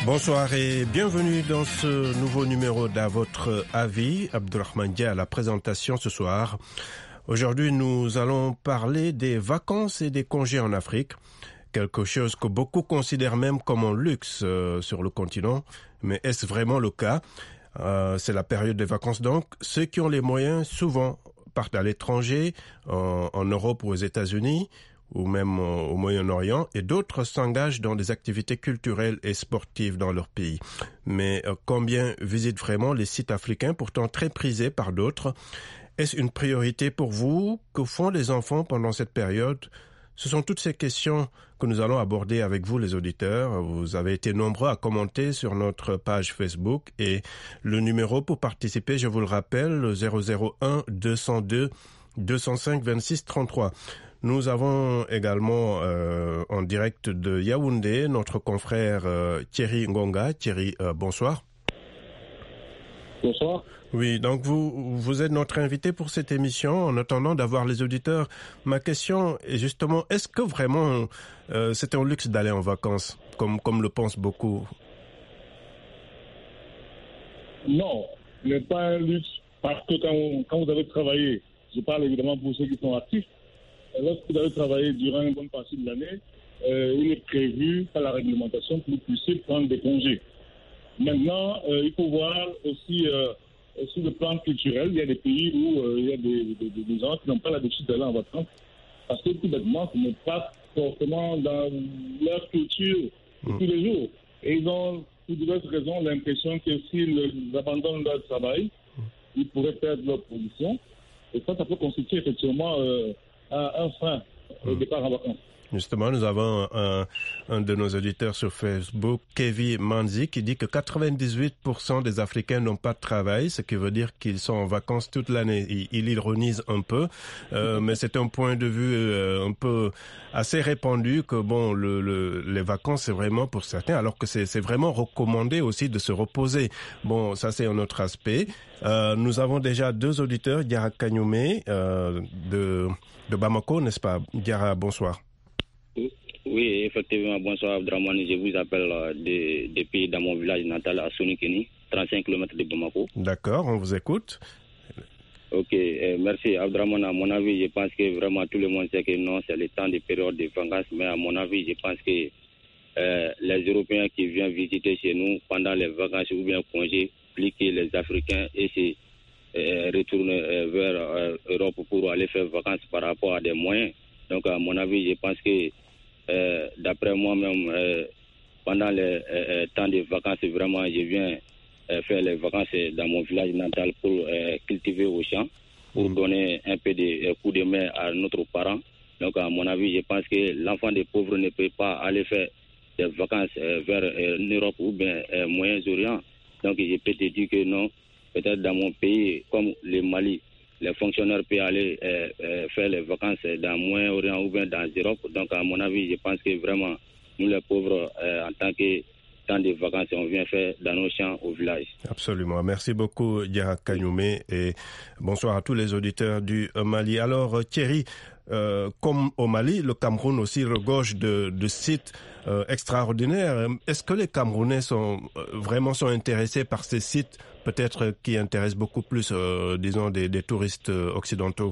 Bonsoir et bienvenue dans ce nouveau numéro d'À votre avis. Abdurrahman Dia à la présentation ce soir. Aujourd'hui, nous allons parler des vacances et des congés en Afrique. Quelque chose que beaucoup considèrent même comme un luxe sur le continent. Mais est-ce vraiment le cas? C'est la période des vacances donc. Ceux qui ont les moyens souvent partent à l'étranger, en Europe ou aux États-Unis, ou même au Moyen-Orient, et d'autres s'engagent dans des activités culturelles et sportives dans leur pays. Mais combien visitent vraiment les sites africains, pourtant très prisés par d'autres? Est-ce une priorité pour vous? Que font les enfants pendant cette période? Ce sont toutes ces questions que nous allons aborder avec vous, les auditeurs. Vous avez été nombreux à commenter sur notre page Facebook et le numéro pour participer, je vous le rappelle, le 001 202 205 26 33. Nous avons également en direct de Yaoundé notre confrère Thierry Ngonga. Thierry, bonsoir. Bonsoir. Oui, donc vous êtes notre invité pour cette émission. En attendant d'avoir les auditeurs, ma question est justement, est-ce que vraiment c'est un luxe d'aller en vacances, comme le pensent beaucoup? Non, ce n'est pas un luxe parce que quand vous avez travaillé, je parle évidemment pour ceux qui sont actifs, lorsque vous avez travaillé durant une bonne partie de l'année, il est prévu par la réglementation que vous puissiez prendre des congés. Maintenant, il faut voir aussi sur le plan culturel, il y a des pays où il y a des gens qui n'ont pas l'habitude d'aller en vacances parce que tout bêtement, ce n'est pas forcément dans leur culture de tous les jours. Et ils ont, pour diverses raisons, l'impression que s'ils abandonnent leur travail, ils pourraient perdre leur position. Et ça peut constituer effectivement un frein au départ en vacances. Justement, nous avons un de nos auditeurs sur Facebook, Kevin Manzi, qui dit que 98% des Africains n'ont pas de travail, ce qui veut dire qu'ils sont en vacances toute l'année. Il ironise un peu, mais c'est un point de vue un peu assez répandu que bon, les vacances c'est vraiment pour certains, alors que c'est vraiment recommandé aussi de se reposer. Bon, ça c'est un autre aspect. Nous avons déjà deux auditeurs, Diarra Kagnoumé de Bamako, n'est-ce pas? Diarra, bonsoir. Oui, effectivement, bonsoir Abdraman, je vous appelle depuis dans mon village natal à Sonikeni, 35 km de Bamako. D'accord, on vous écoute. Ok, merci Abdraman. À mon avis, je pense que vraiment tout le monde sait que non, c'est le temps des périodes de vacances, mais à mon avis, je pense que les Européens qui viennent visiter chez nous pendant les vacances ou bien congés, plus que les Africains et se retournent vers l'Europe pour aller faire vacances par rapport à des moyens. Donc à mon avis, je pense que d'après moi-même, pendant les temps de vacances, vraiment, je viens faire les vacances dans mon village natal pour cultiver au champ, pour donner un peu de coup de main à notre parent. Donc, à mon avis, je pense que l'enfant des pauvres ne peut pas aller faire des vacances vers l'Europe ou bien Moyen-Orient. Donc, je peux te dire que non, peut-être dans mon pays, comme le Mali, les fonctionnaires peuvent aller faire les vacances dans le Moyen-Orient ou bien dans l'Europe. Donc, à mon avis, je pense que vraiment, nous les pauvres, en tant que temps de vacances, on vient faire dans nos champs au village. Absolument. Merci beaucoup, Diarra Kagnoumé, et bonsoir à tous les auditeurs du Mali. Alors, Thierry, comme au Mali, le Cameroun aussi regorge de sites extraordinaires. Est-ce que les Camerounais sont intéressés par ces sites, peut-être qui intéressent beaucoup plus, disons, des touristes occidentaux?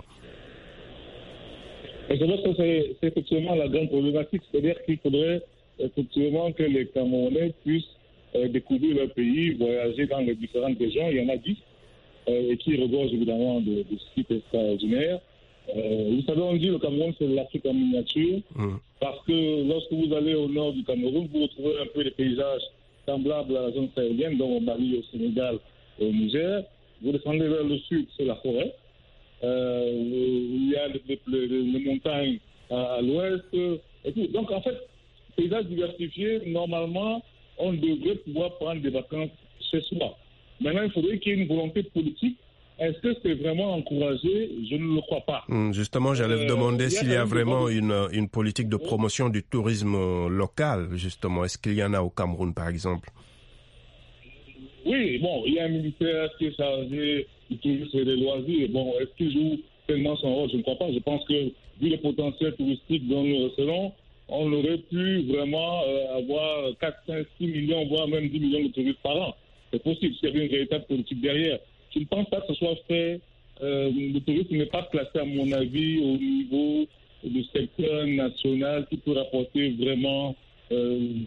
Et je pense que c'est effectivement la grande problématique, c'est-à-dire qu'il faudrait effectivement que les Camerounais puissent découvrir leur pays, voyager dans les différentes régions. Il y en a 10 et qui regorgent évidemment de sites extraordinaires. Vous savez, on dit le Cameroun, c'est l'Afrique en miniature, parce que lorsque vous allez au nord du Cameroun, vous retrouvez un peu les paysages semblables à la zone sahélienne, donc au Mali, au Sénégal et au Niger. Vous descendez vers le sud, c'est la forêt. Il y a les montagnes à l'ouest. Et tout. Donc, en fait, paysages diversifiés, normalement, on devrait pouvoir prendre des vacances chez soi. Maintenant, il faudrait qu'il y ait une volonté politique. Est-ce que c'est vraiment encouragé? Je ne le crois pas. Justement, j'allais vous demander s'il y a vraiment une politique de promotion du tourisme local, justement. Est-ce qu'il y en a au Cameroun, par exemple? Oui, bon, il y a un ministère qui est chargé du tourisme et des loisirs. Bon, est-ce qu'il joue tellement son rôle? Je ne crois pas. Je pense que, vu le potentiel touristique dont nous recevons, on aurait pu vraiment avoir 4, 5, 6 millions, voire même 10 millions de touristes par an. C'est possible, s'il y avait une véritable politique derrière. Je ne pense pas que ce soit fait. Le tourisme n'est pas classé, à mon avis, au niveau du secteur national qui peut rapporter vraiment de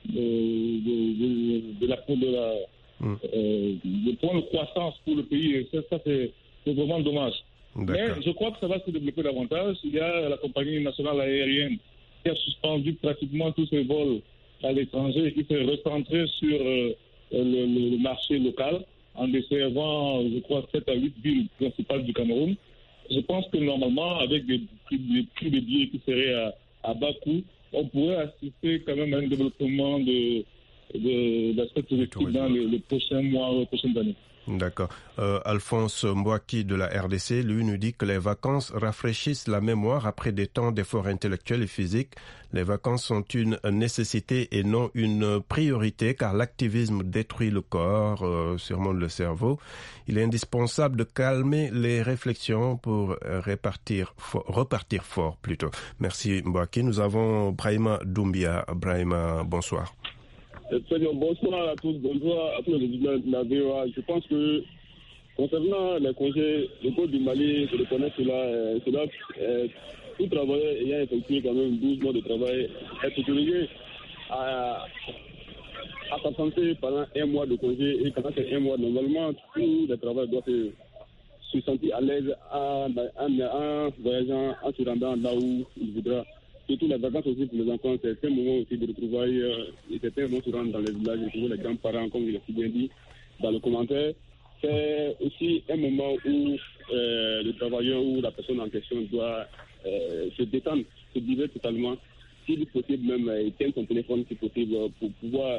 points de croissance pour le pays. Et ça c'est vraiment dommage. Mais je crois que ça va se développer davantage. Il y a la compagnie nationale aérienne qui a suspendu pratiquement tous ses vols à l'étranger et qui s'est recentré sur le marché local en desservant, je crois, 7 à 8 villes principales du Cameroun. Je pense que normalement, avec des prix de billets qui seraient à bas coût, on pourrait assister quand même à un développement de l'aspect touristique dans les prochains mois, les prochaines années. D'accord. Alphonse Mbouaki de la RDC, lui, nous dit que les vacances rafraîchissent la mémoire après des temps d'efforts intellectuels et physiques. Les vacances sont une nécessité et non une priorité car l'activisme détruit le corps, surmonte le cerveau. Il est indispensable de calmer les réflexions pour repartir fort plutôt. Merci Mbouaki. Nous avons Brahima Doumbia. Brahima, bonsoir. Bonsoir à tous, bonsoir à tous les étudiants de la VOA. Je pense que concernant les congés, le code du Mali, je reconnais cela tout travailleur ayant effectué quand même 12 mois de travail est autorisé à s'absenter pendant un mois de congé. Et pendant ces un mois, normalement, tous les travailleurs doivent se sentir à l'aise en voyageant, en se rendant là où il voudra. Surtout les vacances aussi pour les enfants, c'est un moment aussi de retrouvailles. Et c'est un moment de se rendre dans les villages, de retrouver les grands-parents, comme il l'a si bien dit dans le commentaire. C'est aussi un moment où le travailleur ou la personne en question doit se détendre, se divertir totalement. Si est possible, même éteindre son téléphone si possible pour pouvoir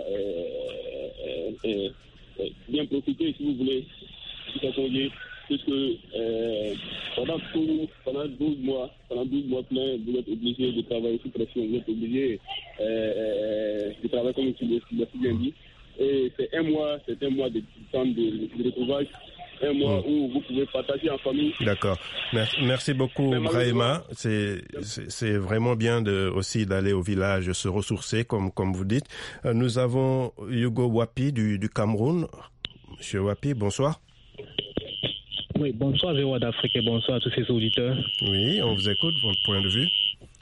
bien profiter, si vous voulez, de sa congé. Puisque pendant 12 mois pleins, vous êtes obligé de travailler sous pression, vous êtes obligé de travailler comme tu l'as si bien dit. Et c'est un mois de temps de retrouvailles, un mois où vous pouvez partager en famille. D'accord. Merci beaucoup, Brahima. C'est vraiment bien aussi d'aller au village, se ressourcer, comme vous dites. Nous avons Hugo Wapi du Cameroun. Monsieur Wapi, bonsoir. Oui, bonsoir VOA d'Afrique et bonsoir à tous ces auditeurs. Oui, on vous écoute, votre point de vue.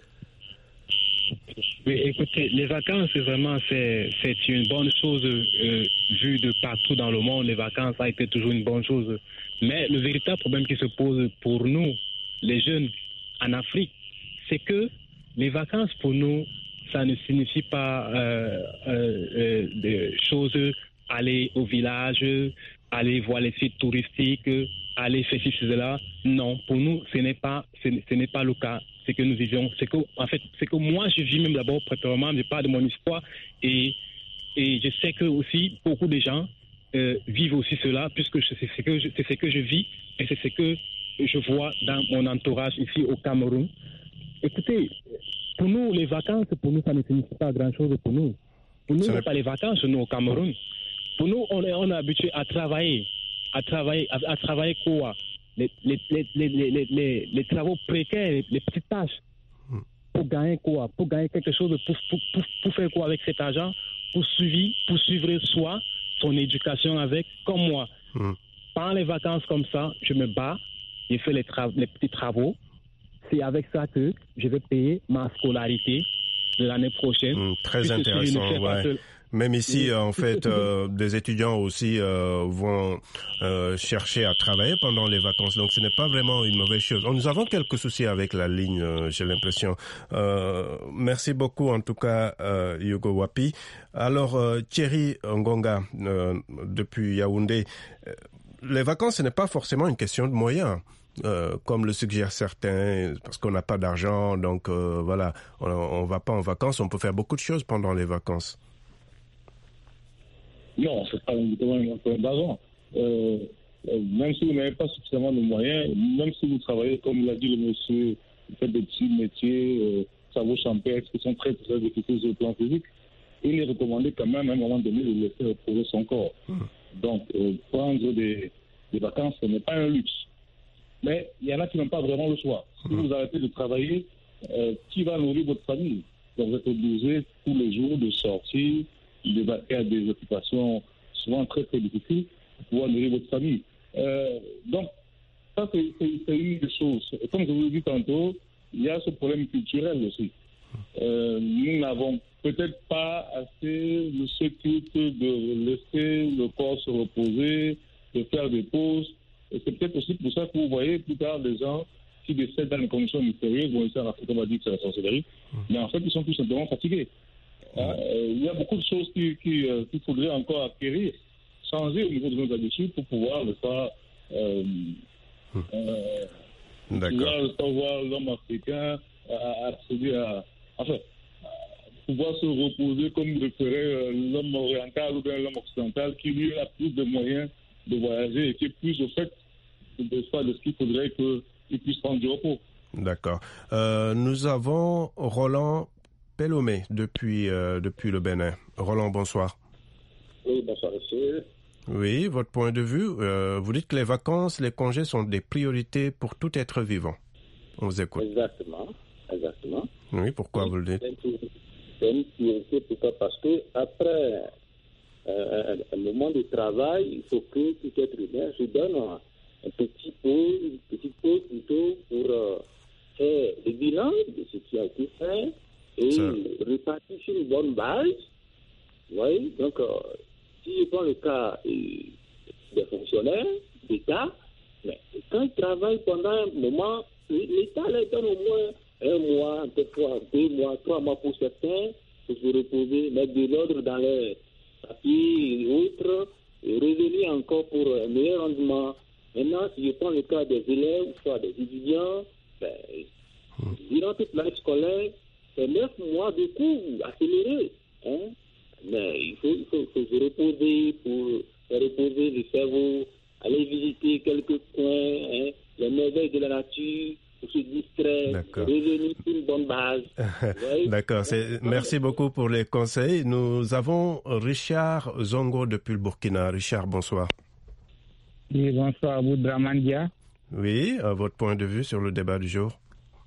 Oui, écoutez, les vacances, c'est une bonne chose vue de partout dans le monde. Les vacances a été toujours une bonne chose. Mais le véritable problème qui se pose pour nous, les jeunes en Afrique, c'est que les vacances pour nous, ça ne signifie pas des choses, aller au village, aller voir les sites touristiques, aller faire ceci, cela. Non, pour nous, ce n'est pas le cas. C'est que nous vivons, c'est que moi, je vis même d'abord préférablement, je parle de mon espoir et je sais que aussi beaucoup de gens vivent aussi cela, puisque c'est ce que je vis et c'est ce que je vois dans mon entourage ici au Cameroun. Écoutez, pour nous, les vacances, pour nous, ça ne signifie pas grand-chose pour nous. Pour nous, ce n'est pas les vacances, nous, au Cameroun. Pour nous, on est habitué à travailler quoi? Les travaux précaires, les petites tâches. Pour gagner quoi? Pour gagner quelque chose, pour faire quoi avec cet argent? Pour suivre soi, son éducation avec, comme moi. Pendant les vacances comme ça, je me bats, je fais les petits travaux. C'est avec ça que je vais payer ma scolarité de l'année prochaine. Très intéressant, ouais. Même ici, en fait, des étudiants aussi vont chercher à travailler pendant les vacances. Donc, ce n'est pas vraiment une mauvaise chose. Nous avons quelques soucis avec la ligne, j'ai l'impression. Merci beaucoup, en tout cas, Hugo Wapi. Alors, Thierry Ngonga, depuis Yaoundé, les vacances, ce n'est pas forcément une question de moyens. Comme le suggèrent certains, parce qu'on n'a pas d'argent, donc voilà, on va pas en vacances, on peut faire beaucoup de choses pendant les vacances. Non, c'est pas uniquement un problème d'argent. Même si vous n'avez pas suffisamment de moyens, même si vous travaillez, comme l'a dit le monsieur, vous faites des petits métiers, travaux champêtres qui sont très, très difficiles sur le plan physique, il est recommandé quand même à un moment donné de laisser reposer son corps. Donc, prendre des vacances, ce n'est pas un luxe. Mais il y en a qui n'ont pas vraiment le choix. Si vous arrêtez de travailler, qui va nourrir votre famille? Donc vous êtes obligé tous les jours de sortir, de vaquer à des occupations souvent très très difficiles pour pouvoir nourrir votre famille. Donc ça c'est une des choses. Et comme je vous l'ai dit tantôt, il y a ce problème culturel aussi. Nous n'avons peut-être pas assez le sécurité de laisser le corps se reposer, de faire des pauses. Et c'est peut-être aussi pour ça que vous voyez plus tard des gens qui décèdent dans des conditions mystérieuses. Bon, ici en Afrique, on va dire que c'est la sorcellerie. Mais en fait, ils sont tout simplement fatigués. Il y a beaucoup de choses qu'il faudrait encore acquérir, changer au niveau de nos habitudes pour pouvoir ne pas voir l'homme africain accéder à... Enfin, pouvoir se reposer comme le ferait l'homme oriental ou bien l'homme occidental qui lui a plus de moyens de voyager et qui est plus au fait de ce qu'il faudrait qu'il puisse prendre du repos. D'accord. Nous avons Roland Pelomé depuis le Bénin. Roland, bonsoir. Oui, bonsoir monsieur. Oui, votre point de vue. Vous dites que les vacances, les congés sont des priorités pour tout être vivant. On vous écoute. Exactement. Oui, pourquoi vous le dites? C'est une priorité, pourquoi? Parce que après un moment de travail, il faut que tout être humain se donne une petite pause plutôt pour faire le bilan de ce qui a été fait et repartir sur une bonne base. Oui, donc si je prends le cas des fonctionnaires d'État, mais quand ils travaillent pendant un moment, l'État leur donne au moins 1 mois, quelquefois 2 mois, 3 mois pour certains, pour se reposer, mettre de l'ordre dans les papiers et autres, et revenir encore pour un meilleur rendement. Maintenant, si je prends le cas des élèves, soit des étudiants, durant toute l'année scolaire, c'est 9 mois de cours accélérés. Hein? Mais il faut se reposer pour faire reposer le cerveau, aller visiter quelques coins, les merveilles de la nature, pour se distraire, revenir sur une bonne base. D'accord. Merci beaucoup pour les conseils. Nous avons Richard Zongo depuis le Burkina. Richard, bonsoir. Oui, bonsoir, Abdrahmane Dia. Oui, votre point de vue sur le débat du jour.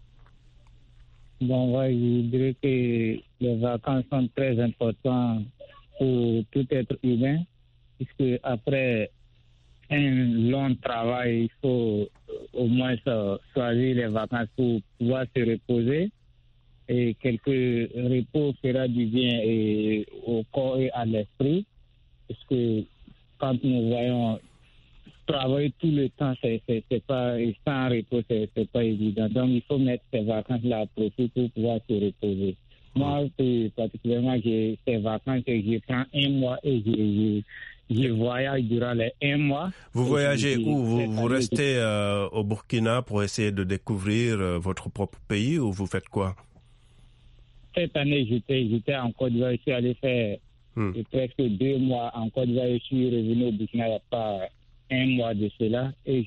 Bon, je dirais que les vacances sont très importantes pour tout être humain, puisque après un long travail, il faut au moins choisir les vacances pour pouvoir se reposer. Et quelques repos fera du bien au corps et à l'esprit, parce que quand nous voyons travailler tout le temps, c'est pas, sans repos, c'est pas évident. Donc, il faut mettre ces vacances-là à profit pour pouvoir se reposer. Moi, particulièrement, j'ai ces vacances et je prends 1 mois et je voyage durant les 1 mois. Vous voyagez où? Vous restez au Burkina pour essayer de découvrir votre propre pays ou vous faites quoi? Cette année, j'étais en Côte d'Ivoire. Je suis allé faire presque 2 mois en Côte d'Ivoire. Je suis revenu au Burkina il n'y a pas 1 mois de cela. Et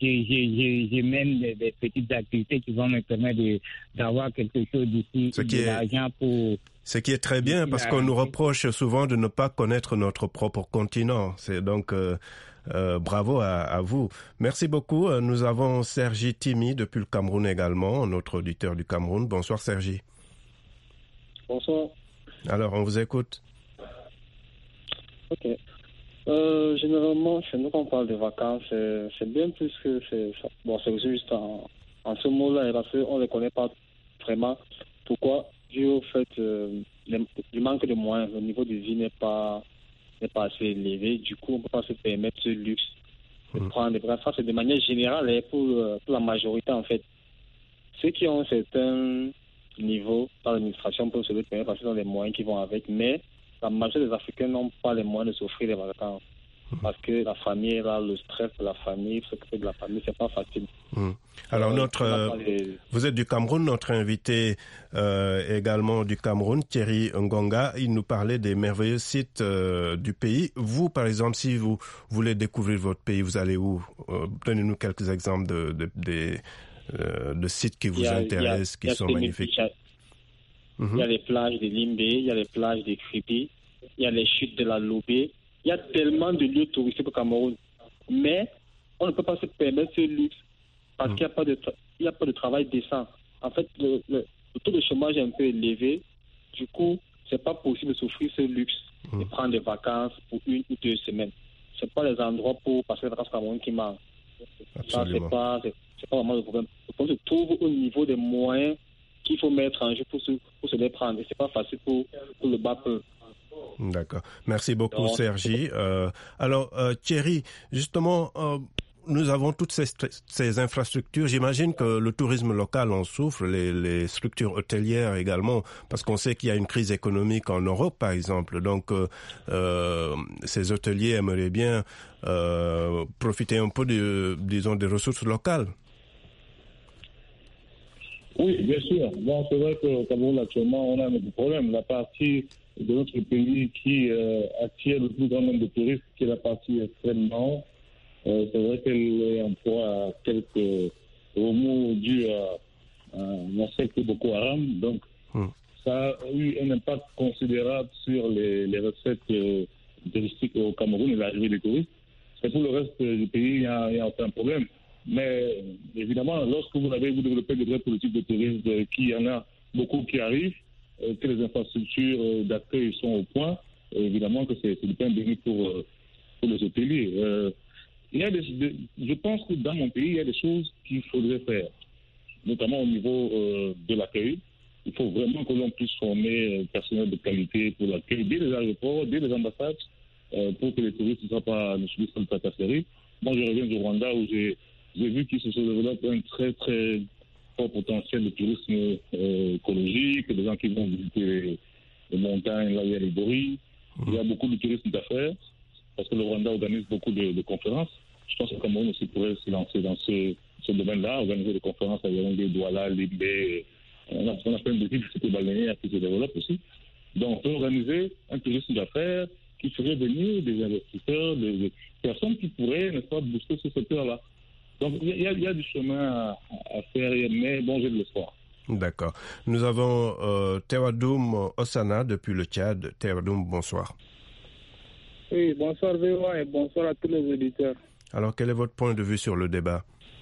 je mène des petites activités qui vont me permettre d'avoir quelque chose d'ici, de l'argent pour... Ce qui est très bien parce qu'on nous reproche souvent de ne pas connaître notre propre continent. C'est donc bravo à vous. Merci beaucoup. Nous avons Sergi Timi depuis le Cameroun également, notre auditeur du Cameroun. Bonsoir Sergi. Bonsoir. Alors, on vous écoute. Ok. Généralement, chez nous, quand on parle de vacances, c'est bien plus que c'est juste en ce mot-là, parce qu'on ne les connaît pas vraiment. Pourquoi? Dû au fait du manque de moyens, le niveau de vie n'est pas assez élevé. Du coup, on ne peut pas se permettre ce luxe de prendre des vacances. Ça, c'est de manière générale pour la majorité, en fait. Ceux qui ont un certain niveau par l'administration peuvent se le permettre parce qu'ils ont les moyens qui vont avec, mais la majorité des Africains n'ont pas les moyens de s'offrir des vacances. Parce que la famille est là, le stress de la famille, s'occuper de la famille, c'est pas facile. Alors vous êtes du Cameroun, notre invité également du Cameroun, Thierry Ngonga, il nous parlait des merveilleux sites du pays. Vous, par exemple, si vous voulez découvrir votre pays, vous allez où? Donnez-nous quelques exemples de sites qui vous intéressent, qui sont magnifiques. Il y a les plages de Limbé, il y a les plages de Kribi, il y a les chutes de la Lobé. Il y a tellement de lieux touristiques au Cameroun. Mais on ne peut pas se permettre ce luxe parce qu'il n'y a pas de travail décent. En fait, le taux de chômage est un peu élevé. Du coup, c'est pas possible de s'offrir ce luxe de prendre des vacances pour 1 ou 2 semaines. C'est pas les endroits pour passer les vacances Cameroun qui manquent. Ça, c'est pas vraiment le problème. Le problème se trouve au niveau des moyens qu'il faut mettre en jeu pour se les prendre. Et c'est pas facile pour le bas peuple. D'accord. Merci beaucoup, Sergi. Alors, Thierry, justement, nous avons toutes ces infrastructures. J'imagine que le tourisme local en souffre, les structures hôtelières également, parce qu'on sait qu'il y a une crise économique en Europe, par exemple. Donc, ces hôteliers aimeraient bien profiter un peu, des ressources locales. Oui, bien sûr. Bon, c'est vrai qu'au Cameroun, actuellement, on a un problème. La partie de notre pays qui attire le plus grand nombre de touristes, qui est la partie extrême nord, c'est vrai qu'elle emploie quelques remous dus à un secte Boko Haram. Donc, ça a eu un impact considérable sur les recettes touristiques au Cameroun et l'arrivée des touristes. Et pour le reste du pays, il y a aucun problème. Mais évidemment, lorsque vous développez des vraies politiques de tourisme, qu'il y en a beaucoup qui arrivent, que les infrastructures d'accueil sont au point, évidemment que c'est du pain béni pour les hôteliers. Je pense que dans mon pays, il y a des choses qu'il faudrait faire, notamment au niveau de l'accueil. Il faut vraiment que l'on puisse former personnel de qualité pour l'accueil dès les aéroports, dès les ambassades, pour que les touristes ne subissent pas de tracasserie. Moi, je reviens du Rwanda où j'ai vu qu'il se développe un très, très fort potentiel de tourisme écologique, des gens qui vont visiter les montagnes, là où il y a les gorilles. Il y a beaucoup de tourisme d'affaires, parce que le Rwanda organise beaucoup de conférences. Je pense que le Cameroun aussi pourrait se lancer dans ce domaine-là, organiser des conférences à Yaoundé, Douala, Limbé. On a plein de villes qui balnéaires qui se développent aussi. Donc, on peut organiser un tourisme d'affaires qui ferait venir des investisseurs, des personnes qui pourraient, n'est-ce pas, booster ce secteur-là. Donc, il y a du chemin à faire, mais bon, j'ai de l'espoir. D'accord. Nous avons Tewadoum Osana depuis le Tchad. Tewadoum, bonsoir. Oui, bonsoir VOA et bonsoir à tous les auditeurs. Alors, quel est votre point de vue sur le débat?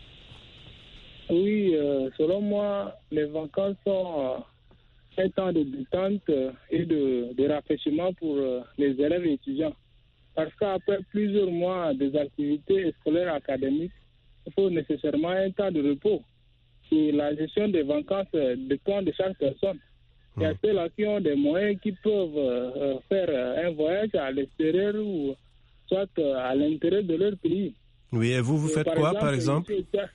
Oui, selon moi, les vacances sont un temps de détente et de rafraîchissement pour les élèves et étudiants. Parce qu'après plusieurs mois des activités scolaires académiques, il faut nécessairement un temps de repos. Et la gestion des vacances dépend de chaque personne. Il y a ceux-là qui ont des moyens qui peuvent faire un voyage à l'extérieur ou soit à l'intérieur de leur pays. Oui, et vous faites quoi, par exemple?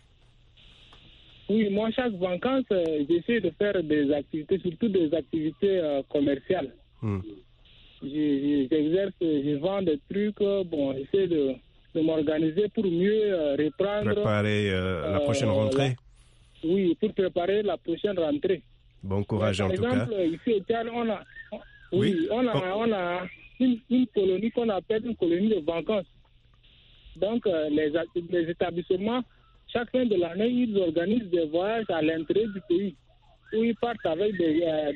Oui, moi, chaque vacances, j'essaie de faire des activités, surtout des activités commerciales. J'exerce, je vends des trucs, j'essaie de m'organiser pour mieux reprendre... Préparer la prochaine rentrée? Oui, pour préparer la prochaine rentrée. Bon courage en tout cas. Par exemple, ici au Tchad, on a une colonie qu'on appelle une colonie de vacances. Donc, les établissements, chaque fin de l'année, ils organisent des voyages à l'intérieur du pays où ils partent avec des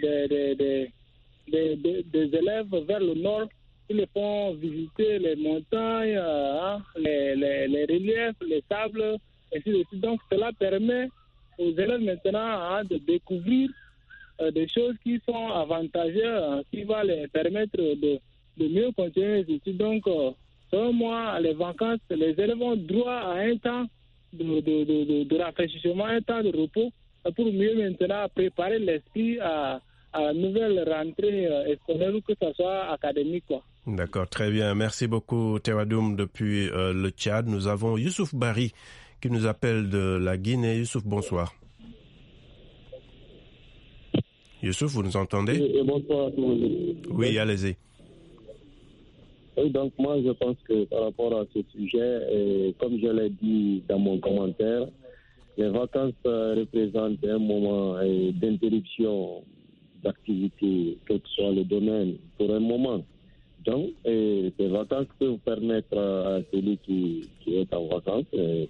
élèves vers le nord. Ils les font visiter les montagnes, les reliefs, les sables, et ainsi de suite. Donc, cela permet aux élèves maintenant de découvrir des choses qui sont avantageuses, qui vont les permettre de mieux continuer les études. Donc, selon moi, les vacances, les élèves ont droit à un temps de rafraîchissement, un temps de repos, pour mieux maintenant préparer l'esprit à la nouvelle rentrée scolaire, que ce soit académique, quoi. D'accord, très bien. Merci beaucoup, Tewadoum, depuis le Tchad. Nous avons Youssouf Bari qui nous appelle de la Guinée. Youssouf, bonsoir. Youssouf, vous nous entendez? Oui, bonsoir à tous. Oui, allez-y. Oui, donc moi je pense que par rapport à ce sujet, comme je l'ai dit dans mon commentaire, les vacances représentent un moment d'interruption d'activité, quel que soit le domaine, pour un moment. Donc, ces vacances peuvent permettre à celui qui est en vacances de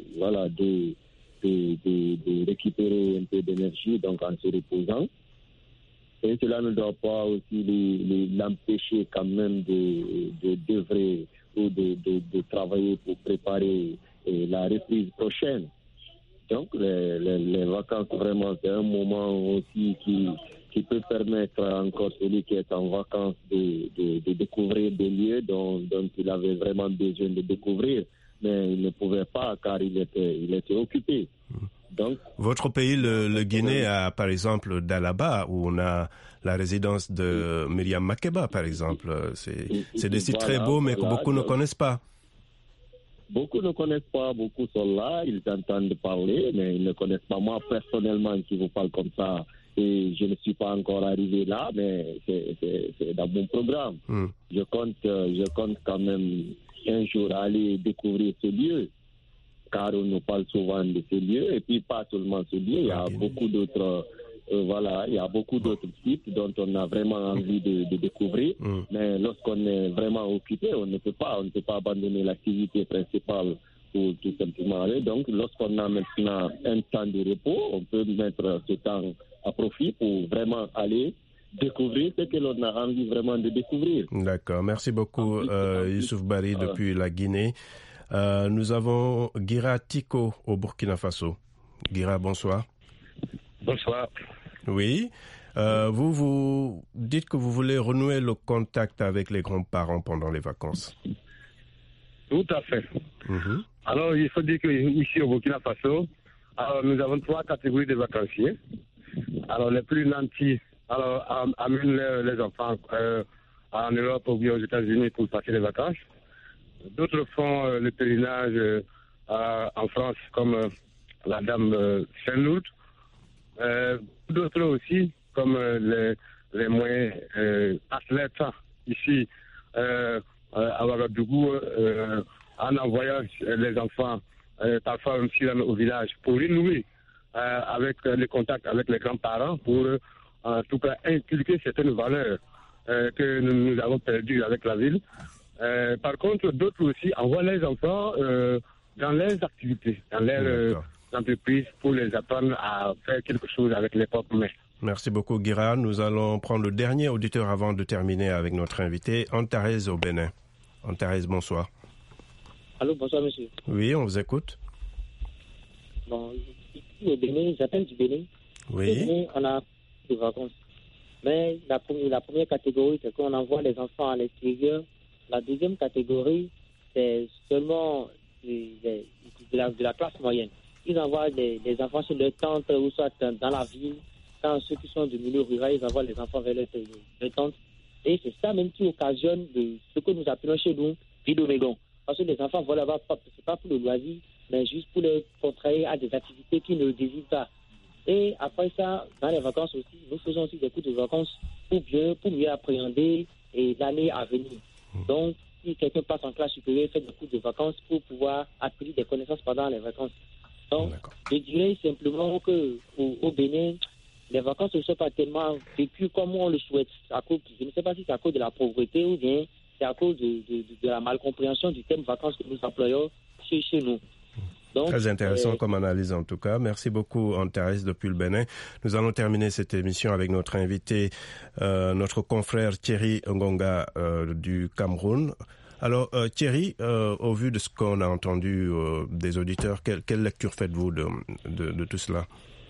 récupérer un peu d'énergie, donc en se reposant. Et cela ne doit pas aussi l'empêcher quand même d'œuvrer ou de travailler pour préparer la reprise prochaine. Donc, les vacances, vraiment, c'est un moment aussi qui qui peut permettre encore celui qui est en vacances de découvrir des lieux dont il avait vraiment besoin de découvrir, mais il ne pouvait pas car il était occupé. Donc, votre pays, le Guinée, a par exemple Dalaba, où on a la résidence de Myriam Makeba, par exemple. C'est des sites très beaux, mais que beaucoup ne connaissent pas. Beaucoup ne connaissent pas, beaucoup sont là, ils entendent parler, mais ils ne connaissent pas. Moi, personnellement, qui vous parle comme ça, et je ne suis pas encore arrivé là, mais c'est dans mon programme. Je compte quand même un jour aller découvrir ce lieu, car on nous parle souvent de ces lieux, et puis pas seulement ce lieu, il y a beaucoup d'autres... il y a beaucoup d'autres sites dont on a vraiment envie de découvrir, mais lorsqu'on est vraiment occupé, on ne peut pas abandonner l'activité principale pour tout simplement aller. Donc, lorsqu'on a maintenant un temps de repos, on peut mettre ce temps à profit pour vraiment aller découvrir ce que l'on a envie vraiment de découvrir. D'accord, merci beaucoup Youssouf Bari depuis la Guinée. Nous avons Guira Tiko au Burkina Faso. Guira, bonsoir. Bonsoir. Oui. Vous dites que vous voulez renouer le contact avec les grands-parents pendant les vacances. Tout à fait. Alors, il faut dire qu'ici au Burkina Faso, nous avons 3 catégories de vacanciers. Alors, les plus nantis amènent les enfants en Europe ou bien aux États-Unis pour passer les vacances. D'autres font le pèlerinage en France, comme la dame Saint-Lourdes. D'autres aussi, comme les moyens athlètes ici à Ouagadougou, en envoyant les enfants parfois aussi au village pour renouer avec les contacts avec les grands-parents, pour en tout cas inculquer certaines valeurs que nous avons perdues avec la ville. Par contre, d'autres aussi envoient les enfants dans leurs activités, dans leurs entreprises, pour les apprendre à faire quelque chose avec les propres mains. Merci beaucoup, Guira. Nous allons prendre le dernier auditeur avant de terminer avec notre invité, Antares au Bénin. Antares, bonsoir. Allô, bonsoir, monsieur. Oui, on vous écoute. Bon, ici au Bénin, j'appelle du Bénin. Oui. Au Bénin, on a des vacances. Mais la première catégorie, c'est qu'on envoie les enfants à l'extérieur. La deuxième catégorie, c'est seulement de la classe moyenne. Ils envoient des enfants chez leurs tantes ou soit dans la ville. Quand ceux qui sont du milieu rural, ils envoient les enfants vers leurs tantes. Et c'est ça même qui occasionne de ce que nous appelons chez nous bidonnégon. Parce que les enfants vont là-bas, c'est pas pour le loisir, mais juste pour les contraire à des activités qu'ils ne désirent pas. Et après ça, dans les vacances aussi, nous faisons aussi des cours de vacances pour mieux appréhender l'année à venir. Donc, si quelqu'un passe en classe supérieure, fait des cours de vacances pour pouvoir acquérir des connaissances pendant les vacances. Donc, je dirais simplement qu'au Bénin, les vacances ne sont pas tellement vécues comme on le souhaite. Je ne sais pas si c'est à cause de la pauvreté ou bien c'est à cause de la malcompréhension du thème vacances que nous employons chez nous. Donc, très intéressant comme analyse en tout cas. Merci beaucoup Antares depuis le Bénin. Nous allons terminer cette émission avec notre invité, notre confrère Thierry Ngonga du Cameroun. Alors Thierry, au vu de ce qu'on a entendu des auditeurs, quelle lecture faites-vous de tout cela?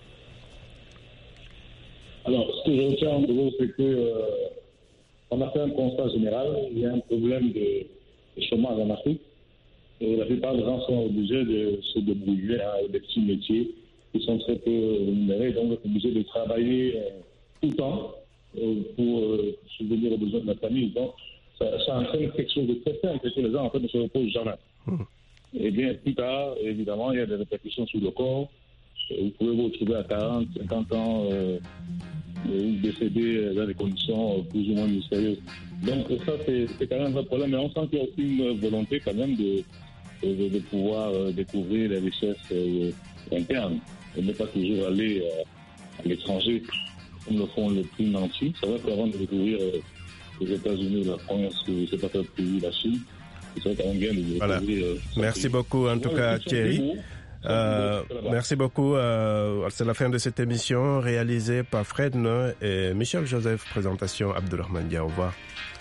Alors, ce que je retiens en gros, c'est que on a fait un constat général. Il y a un problème de chômage en Afrique. Et la plupart des gens sont obligés de se débrouiller avec des petits métiers qui sont très peu rémunérés, donc obligés de travailler tout le temps pour subvenir aux besoins de la famille. Donc, ça entraîne quelque chose de très simple, c'est que les gens en fait ne se reposent jamais. Et bien, plus tard, évidemment, il y a des répercussions sur le corps. Vous pouvez vous retrouver à 40, 50 ans décédé dans des conditions plus ou moins mystérieuses. Donc ça, c'est quand même un vrai problème. Mais on sent qu'il y a aussi une volonté quand même de pouvoir découvrir les richesses internes et ne pas toujours aller à l'étranger comme le font les plus nantis. C'est vrai qu'avant de découvrir les États-Unis, la France, c'est pas le pays, la Chine, c'est quand même bien de découvrir. Voilà. Merci beaucoup en tout cas Thierry. Merci beaucoup. C'est la fin de cette émission réalisée par Fred Neu et Michel Joseph. Présentation Abdulrahman Dia. Au revoir.